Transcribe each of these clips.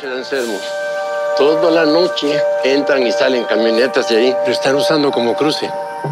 noche de enfermos. Toda la noche entran y salen camionetas de ahí. Lo están usando como cruce.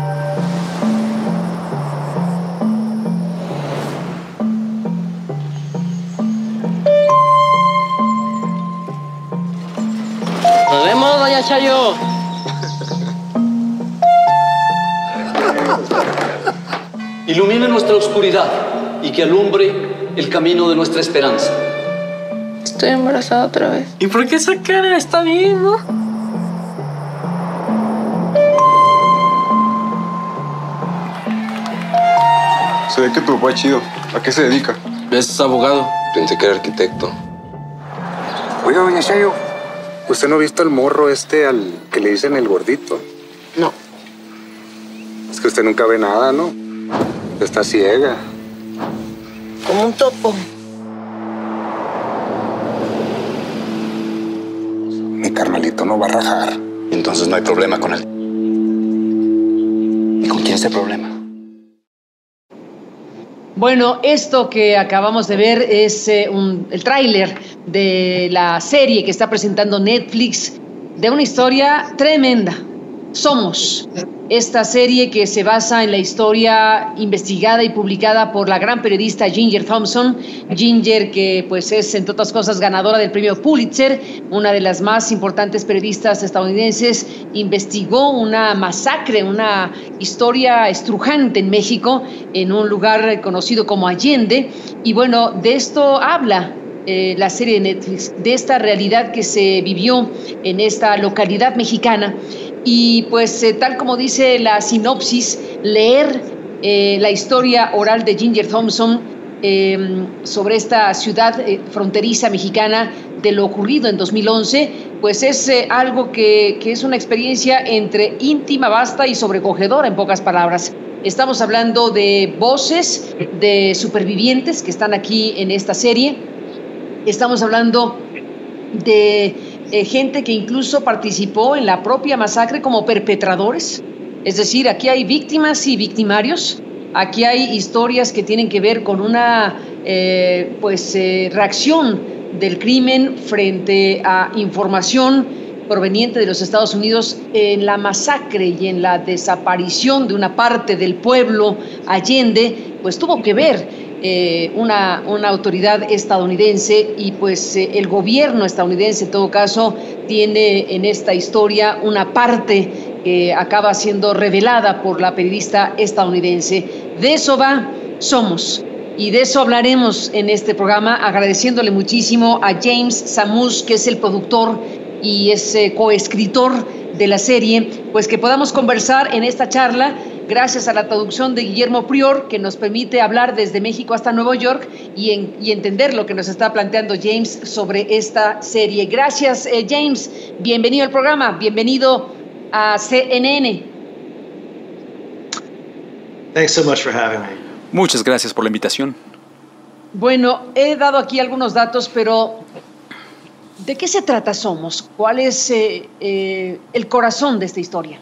Nos vemos, doña Chayo. Ilumine nuestra oscuridad y que alumbre el camino de nuestra esperanza. Estoy embarazada otra vez. ¿Y por qué esa cara? Está bien, ¿no? Se ve que tu papá es chido. ¿A qué se dedica? Es abogado. Pensé que era arquitecto. Oiga, doña Chayo, ¿usted no ha visto al morro al que le dicen el gordito? No. Es que usted nunca ve nada, ¿no? Está ciega. Como un topo. Mi carnalito no va a rajar. Entonces no hay problema con él. ¿Y con quién es el problema? Bueno, esto que acabamos de ver es el tráiler de la serie que está presentando Netflix de una historia tremenda. Somos, esta serie que se basa en la historia investigada y publicada por la gran periodista Ginger Thompson. Ginger, que pues es, entre otras cosas, ganadora del premio Pulitzer, una de las más importantes periodistas estadounidenses, investigó una masacre, una historia estrujante en México, en un lugar conocido como Allende. Y bueno, de esto habla la serie de Netflix, de esta realidad que se vivió en esta localidad mexicana. Y pues tal como dice la sinopsis, leer la historia oral de Ginger Thompson sobre esta ciudad fronteriza mexicana, de lo ocurrido en 2011, pues es algo que es una experiencia entre íntima, vasta y sobrecogedora, en pocas palabras. Estamos hablando de voces de supervivientes que están aquí en esta serie. Estamos hablando de gente que incluso participó en la propia masacre como perpetradores. Es decir, aquí hay víctimas y victimarios. Aquí hay historias que tienen que ver con una reacción del crimen frente a información proveniente de los Estados Unidos en la masacre y en la desaparición de una parte del pueblo Allende. Pues tuvo que ver una autoridad estadounidense, y pues el gobierno estadounidense en todo caso tiene en esta historia una parte que acaba siendo revelada por la periodista estadounidense. De eso va Somos, y de eso hablaremos en este programa, agradeciéndole muchísimo a James Samous, que es el productor y es coescritor de la serie, pues que podamos conversar en esta charla, gracias a la traducción de Guillermo Prior, que nos permite hablar desde México hasta Nueva York y entender lo que nos está planteando James sobre esta serie. Gracias, James. Bienvenido al programa. Bienvenido a CNN. Thanks so much for having me. Muchas gracias por la invitación. Bueno, he dado aquí algunos datos, pero ¿de qué se trata Somos? ¿Cuál es el corazón de esta historia?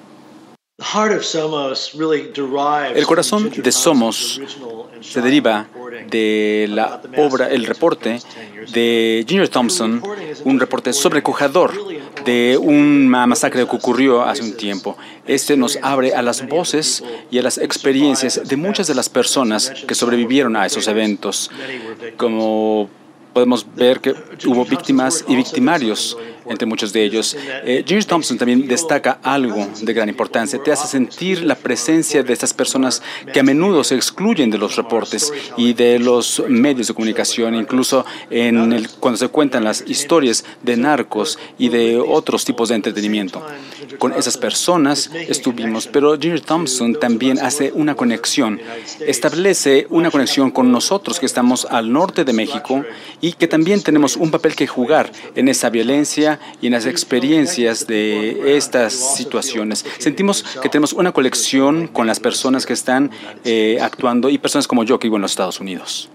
El corazón de Somos se deriva de la obra, el reporte de Ginger Thompson, un reporte sobrecogedor de una masacre que ocurrió hace un tiempo. Este nos abre a las voces y a las experiencias de muchas de las personas que sobrevivieron a esos eventos. Como podemos ver que hubo víctimas y victimarios entre muchos de ellos. Ginger Thompson también destaca algo de gran importancia. Te hace sentir la presencia de estas personas que a menudo se excluyen de los reportes y de los medios de comunicación, incluso cuando se cuentan las historias de narcos y de otros tipos de entretenimiento. Con esas personas estuvimos, pero Ginger Thompson también hace una conexión, establece una conexión con nosotros que estamos al norte de México y que también tenemos un papel que jugar en esa violencia y en las experiencias de estas situaciones. Sentimos que tenemos una conexión con las personas que están actuando y personas como yo que vivo en los Estados Unidos.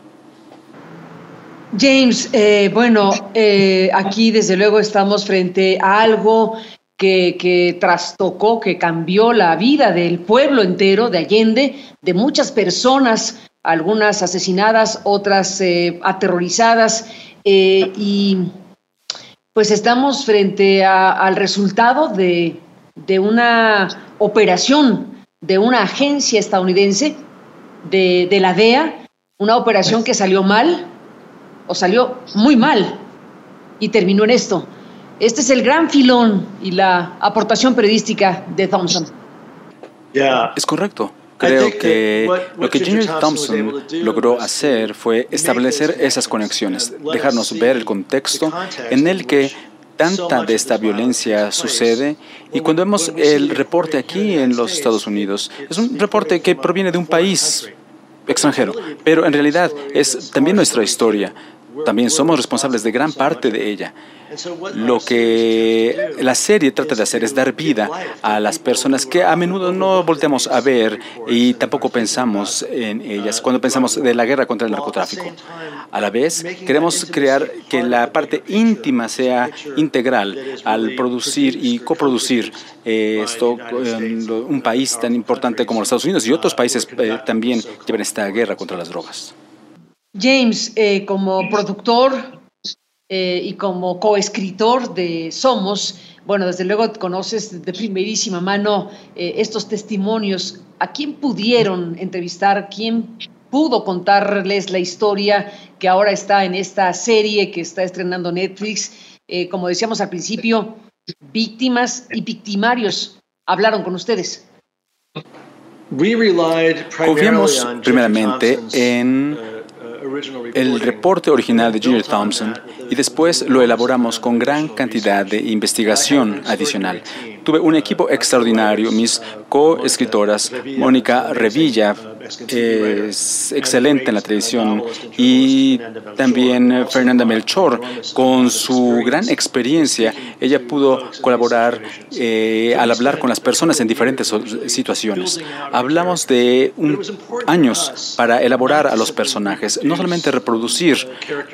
James, aquí desde luego estamos frente a algo que trastocó, que cambió la vida del pueblo entero de Allende, de muchas personas, algunas asesinadas, otras aterrorizadas, y pues estamos frente al resultado de una operación de una agencia estadounidense, de la DEA, una operación que salió mal, o salió muy mal, y terminó en esto. Este es el gran filón y la aportación periodística de Thompson. Es correcto. Creo que lo que Ginger Thompson logró hacer fue establecer esas conexiones, dejarnos ver el contexto en el que tanta de esta violencia sucede. Y cuando vemos el reporte aquí en los Estados Unidos, es un reporte que proviene de un país extranjero, pero en realidad es también nuestra historia. También somos responsables de gran parte de ella. Lo que la serie trata de hacer es dar vida a las personas que a menudo no volteamos a ver y tampoco pensamos en ellas cuando pensamos de la guerra contra el narcotráfico. A la vez, queremos crear que la parte íntima sea integral al producir y coproducir esto en un país tan importante como los Estados Unidos y otros países también llevan esta guerra contra las drogas. James, como productor y como coescritor de Somos, bueno, desde luego conoces de primerísima mano estos testimonios. ¿A quién pudieron entrevistar? ¿Quién pudo contarles la historia que ahora está en esta serie que está estrenando Netflix? Como decíamos al principio, víctimas y victimarios hablaron con ustedes. Confiamos primeramente en el reporte original de Ginger Thompson y después lo elaboramos con gran cantidad de investigación adicional. Tuve un equipo extraordinario, mis coescritoras, Mónica Revilla, es excelente en la televisión, y también Fernanda Melchor, con su gran experiencia, ella pudo colaborar al hablar con las personas en diferentes situaciones. Hablamos de años para elaborar a los personajes, no solamente reproducir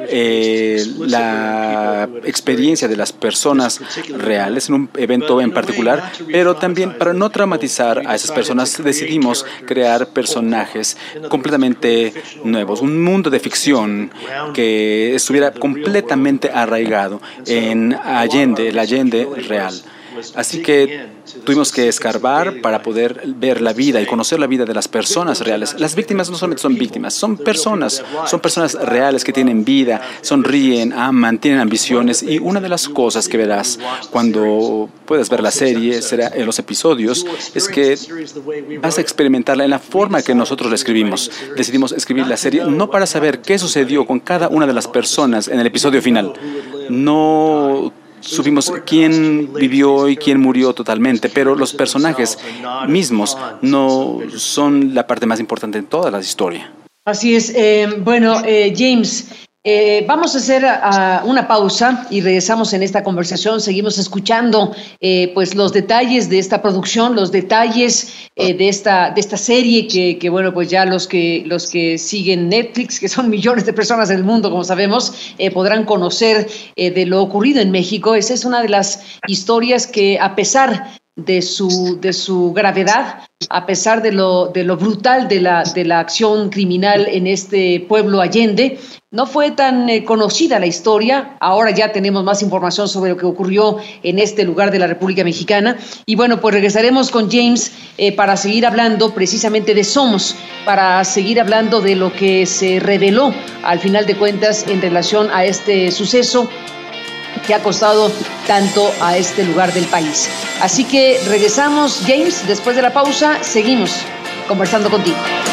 la experiencia de las personas reales en un evento en particular, pero también para no traumatizar a esas personas decidimos crear personajes completamente nuevos, un mundo de ficción que estuviera completamente arraigado en Allende, el Allende real. Así que tuvimos que escarbar para poder ver la vida y conocer la vida de las personas reales. Las víctimas no solamente son víctimas, son personas reales que tienen vida, sonríen, aman, tienen ambiciones. Y una de las cosas que verás cuando puedas ver la serie, será en los episodios, es que vas a experimentarla en la forma que nosotros la escribimos. Decidimos escribir la serie no para saber qué sucedió con cada una de las personas en el episodio final. No supimos quién vivió y quién murió totalmente, pero los personajes mismos no son la parte más importante en toda la historia. Así es. James, vamos a hacer una pausa y regresamos en esta conversación. Seguimos escuchando pues los detalles de esta producción, los detalles de esta serie que bueno, pues ya los que siguen Netflix, que son millones de personas en el mundo, como sabemos, podrán conocer de lo ocurrido en México. Esa es una de las historias que, a pesar de su gravedad, a pesar de lo brutal de la acción criminal en este pueblo Allende, no fue tan conocida la historia. Ahora ya tenemos más información sobre lo que ocurrió en este lugar de la República Mexicana. Y bueno, pues regresaremos con James para seguir hablando precisamente de Somos, para seguir hablando de lo que se reveló al final de cuentas en relación a este suceso que ha costado tanto a este lugar del país. Así que regresamos, James, después de la pausa, seguimos conversando contigo.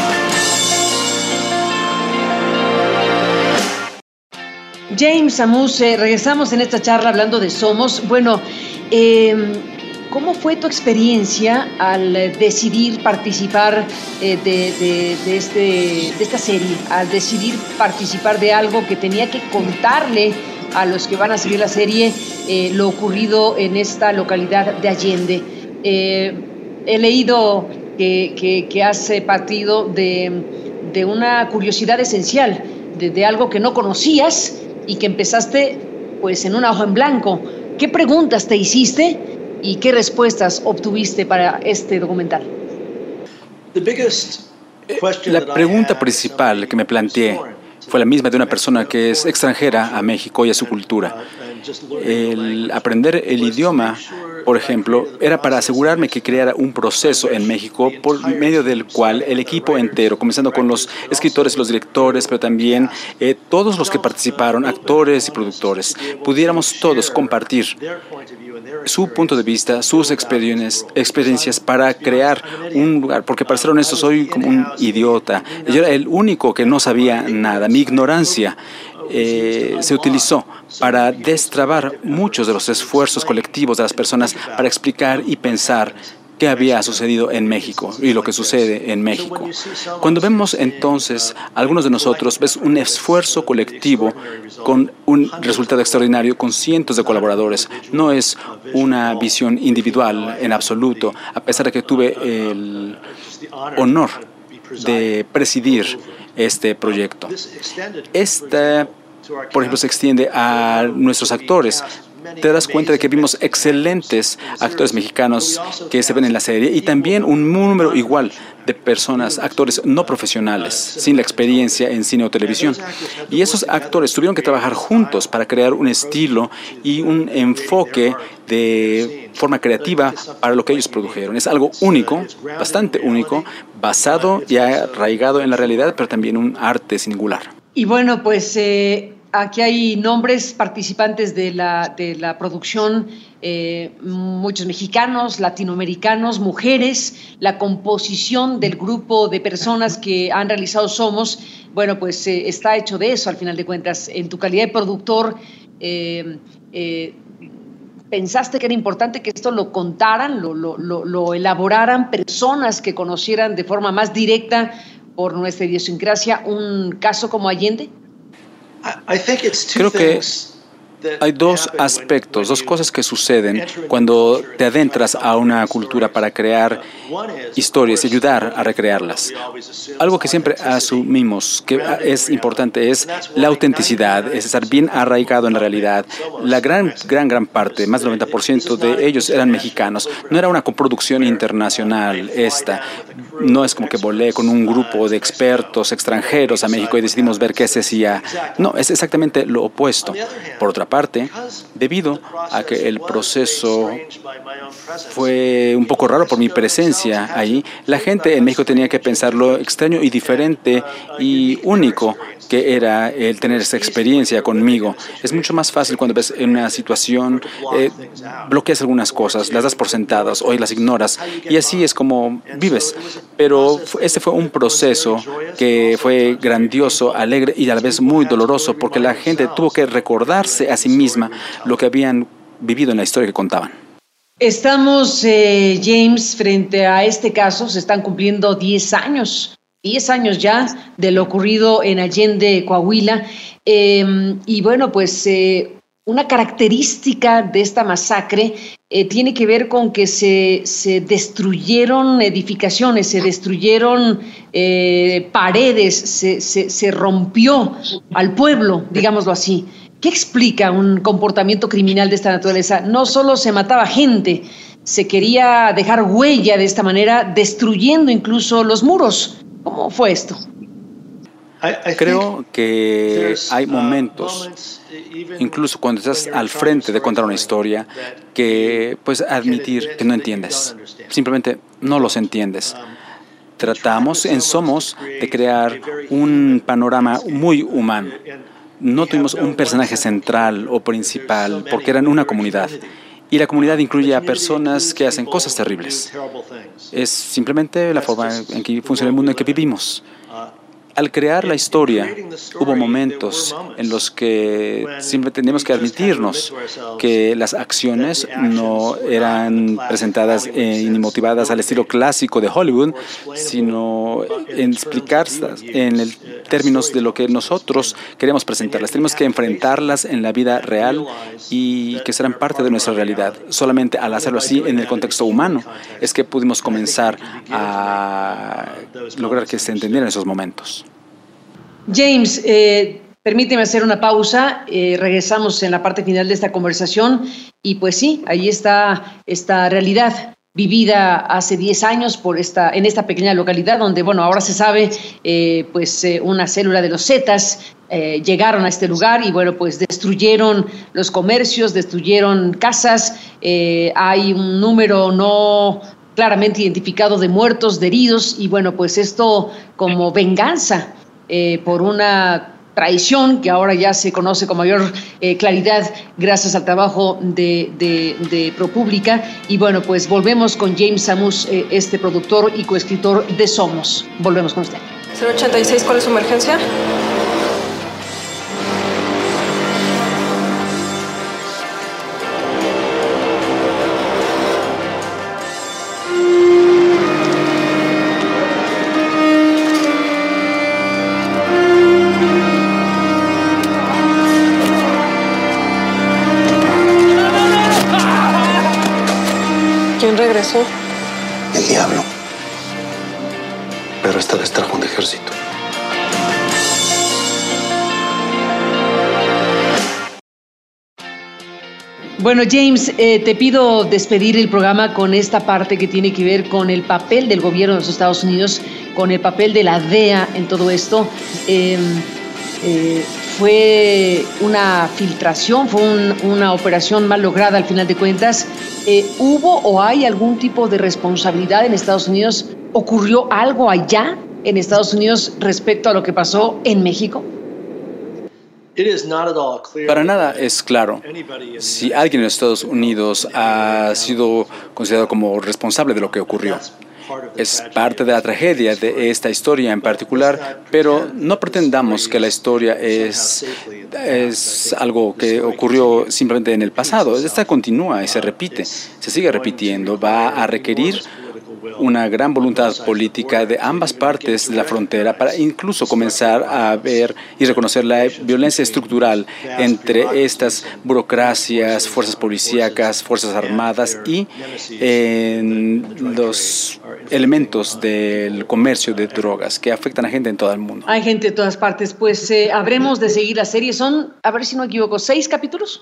James Amus, regresamos en esta charla hablando de Somos. Bueno, ¿cómo fue tu experiencia al decidir participar de esta serie, al decidir participar de algo que tenía que contarle a los que van a seguir la serie lo ocurrido en esta localidad de Allende? He leído que has partido de una curiosidad esencial, de algo que no conocías y que empezaste pues en una hoja en blanco. ¿Qué preguntas te hiciste y qué respuestas obtuviste para este documental? La pregunta principal que me planteé fue la misma de una persona que es extranjera a México y a su cultura. El aprender el idioma, por ejemplo, era para asegurarme que creara un proceso en México por medio del cual el equipo entero, comenzando con los escritores, los directores, pero también todos los que participaron, actores y productores, pudiéramos todos compartir su punto de vista, sus experiencias para crear un lugar. Porque para ser honesto, soy como un idiota. Yo era el único que no sabía nada. Mi ignorancia se utilizó para destrabar muchos de los esfuerzos colectivos de las personas para explicar y pensar qué había sucedido en México y lo que sucede en México. Cuando vemos entonces algunos de nosotros, ves un esfuerzo colectivo con un resultado extraordinario, con cientos de colaboradores. No es una visión individual en absoluto, a pesar de que tuve el honor de presidir este proyecto. Por ejemplo, se extiende a nuestros actores. Te das cuenta de que vimos excelentes actores mexicanos que se ven en la serie y también un número igual de personas, actores no profesionales, sin la experiencia en cine o televisión. Y esos actores tuvieron que trabajar juntos para crear un estilo y un enfoque de forma creativa para lo que ellos produjeron. Es algo único, bastante único, basado y arraigado en la realidad, pero también un arte singular. Y bueno, pues aquí hay nombres participantes de la producción, muchos mexicanos, latinoamericanos, mujeres. La composición del grupo de personas que han realizado Somos, bueno, pues está hecho de eso, al final de cuentas. En tu calidad de productor, ¿pensaste que era importante que esto lo contaran, lo elaboraran personas que conocieran de forma más directa por nuestra idiosincrasia un caso como Allende? Creo que hay dos aspectos, dos cosas que suceden cuando te adentras a una cultura para crear historias y ayudar a recrearlas. Algo que siempre asumimos que es importante es la autenticidad, es estar bien arraigado en la realidad. La gran parte, más del 90% de ellos eran mexicanos. No era una coproducción internacional esta. No es como que volé con un grupo de expertos extranjeros a México y decidimos ver qué se hacía. No, es exactamente lo opuesto. Por otra parte, debido a que el proceso fue un poco raro por mi presencia ahí, la gente en México tenía que pensar lo extraño y diferente y único que era el tener esa experiencia conmigo. Es mucho más fácil cuando ves en una situación, bloqueas algunas cosas, las das por sentadas o las ignoras y así es como vives. Pero este fue un proceso que fue grandioso, alegre y a la vez muy doloroso porque la gente tuvo que recordarse a sí misma lo que habían vivido en la historia que contaban. Estamos, James, frente a este caso, se están cumpliendo 10 años ya de lo ocurrido en Allende, Coahuila. Y bueno, pues una característica de esta masacre tiene que ver con que se destruyeron edificaciones, se destruyeron paredes, se rompió al pueblo, digámoslo así. ¿Qué explica un comportamiento criminal de esta naturaleza? No solo se mataba gente, se quería dejar huella de esta manera, destruyendo incluso los muros. ¿Cómo fue esto? Creo que hay momentos, incluso cuando estás al frente de contar una historia, que puedes admitir que no entiendes. Simplemente no los entiendes. Tratamos en Somos de crear un panorama muy humano. No tuvimos un personaje central o principal porque eran una comunidad. Y la comunidad incluye a personas que hacen cosas terribles. Es simplemente la forma en que funciona el mundo en que vivimos. Al crear la historia, hubo momentos en los que siempre teníamos que admitirnos que las acciones no eran presentadas y motivadas al estilo clásico de Hollywood, sino en explicarlas en términos de lo que nosotros queremos presentarlas. Tenemos que enfrentarlas en la vida real y que serán parte de nuestra realidad. Solamente al hacerlo así en el contexto humano es que pudimos comenzar a lograr que se entendieran esos momentos. James, permíteme hacer una pausa, regresamos en la parte final de esta conversación y pues sí, ahí está esta realidad vivida hace 10 años en esta pequeña localidad donde, bueno, ahora se sabe, una célula de los Zetas llegaron a este lugar y bueno, pues destruyeron los comercios, destruyeron casas, hay un número no claramente identificado de muertos, de heridos y bueno, pues esto como venganza por una traición que ahora ya se conoce con mayor claridad gracias al trabajo de ProPublica. Y bueno, pues volvemos con James Sammus, este productor y coescritor de Somos. Volvemos con usted. 086, ¿cuál es su emergencia? ¿Quién regresó? El diablo. Pero esta vez trajo un ejército. Bueno, James, te pido despedir el programa con esta parte que tiene que ver con el papel del gobierno de los Estados Unidos, con el papel de la DEA en todo esto. Fue una filtración, fue una operación mal lograda al final de cuentas. ¿Hubo o hay algún tipo de responsabilidad en Estados Unidos? ¿Ocurrió algo allá en Estados Unidos respecto a lo que pasó en México? Para nada es claro si alguien en Estados Unidos ha sido considerado como responsable de lo que ocurrió. Es parte de la tragedia de esta historia en particular, pero no pretendamos que la historia es algo que ocurrió simplemente en el pasado. Esta continúa y se repite, se sigue repitiendo. Va a requerir una gran voluntad política de ambas partes de la frontera para incluso comenzar a ver y reconocer la violencia estructural entre estas burocracias, fuerzas policíacas, fuerzas armadas y los elementos del comercio de drogas que afectan a gente en todo el mundo. Hay gente de todas partes. Pues habremos de seguir la serie. Son, a ver si no me equivoco, 6 capítulos.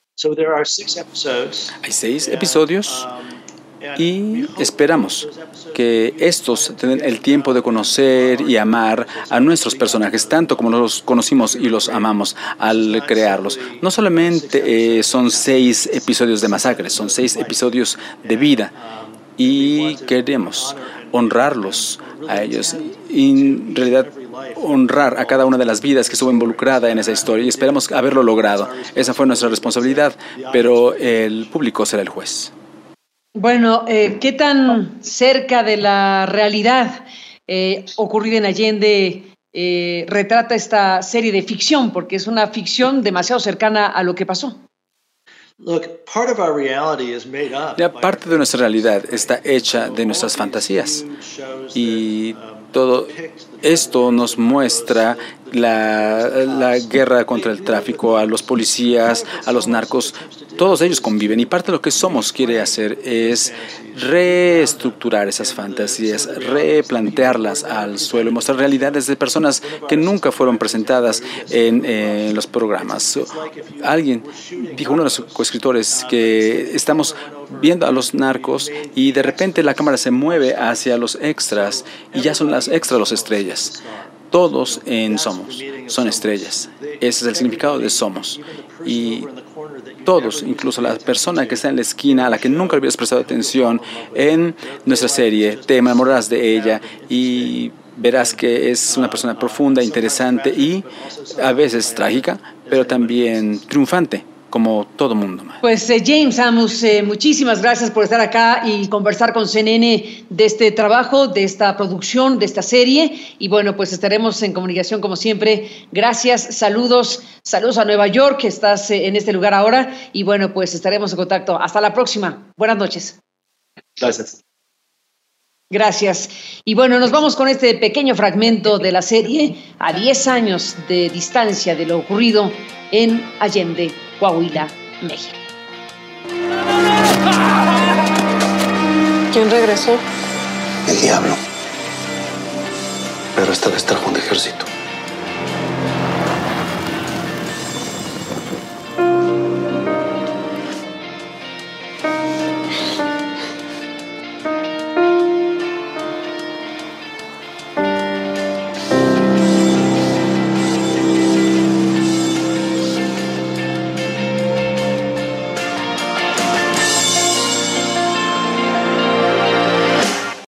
Hay 6 episodios. Y esperamos que estos tengan el tiempo de conocer y amar a nuestros personajes, tanto como los conocimos y los amamos al crearlos. No solamente son 6 episodios de masacres, son 6 episodios de vida. Y queremos honrarlos a ellos. Y en realidad honrar a cada una de las vidas que estuvo involucrada en esa historia. Y esperamos haberlo logrado. Esa fue nuestra responsabilidad, pero el público será el juez. Bueno, ¿qué tan cerca de la realidad ocurrida en Allende retrata esta serie de ficción? Porque es una ficción demasiado cercana a lo que pasó. Ya parte de nuestra realidad está hecha de nuestras fantasías. Y todo esto nos muestra la guerra contra el tráfico, a los policías, a los narcos. Todos ellos conviven y parte de lo que Somos quiere hacer es reestructurar esas fantasías, replantearlas al suelo y mostrar realidades de personas que nunca fueron presentadas en los programas. Alguien dijo, uno de los coescritores, que estamos viendo a los narcos y de repente la cámara se mueve hacia los extras y ya son las extras los estrellas. Todos en Somos son estrellas. Ese es el significado de Somos. Y todos, incluso la persona que está en la esquina, a la que nunca le hubieras prestado atención en nuestra serie, te enamorarás de ella y verás que es una persona profunda, interesante y a veces trágica, pero también triunfante, como todo mundo. Pues James Sammus, muchísimas gracias por estar acá y conversar con CNN de este trabajo, de esta producción, de esta serie. Y bueno, pues estaremos en comunicación como siempre. Gracias, saludos a Nueva York, que estás en este lugar ahora. Y bueno, pues estaremos en contacto. Hasta la próxima. Buenas noches. Gracias. Gracias. Y bueno, nos vamos con este pequeño fragmento de la serie a 10 años de distancia de lo ocurrido en Allende, Coahuila, México. ¿Quién regresó? El diablo. Pero esta vez trajo un ejército.